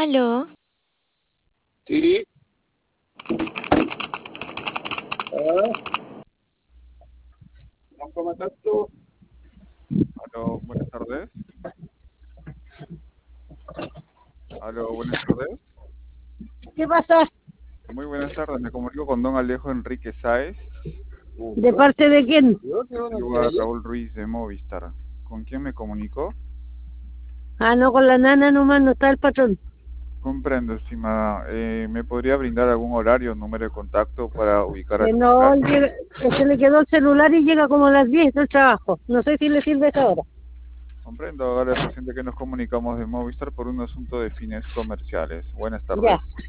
Aló, Sí. Ah, ¿cómo estás tú? Aló, buenas tardes. Aló, buenas tardes. ¿Qué pasa? Muy buenas tardes. Me comunico con don Alejo Enrique Sáez. ¿De parte de quién? Yo a Raúl Ruiz de Movistar. ¿Con quién me comunicó? Ah, no, con la nana nomás, no está el patrón. Comprendo, estimada. ¿Me podría brindar algún horario, número de contacto para ubicar al Que no, titular? se le quedó el celular y llega como a las 10 del trabajo. No sé si le sirve esa hora. Comprendo. Ahora es reciente que nos comunicamos de Movistar por un asunto de fines comerciales. Buenas Ya. tardes.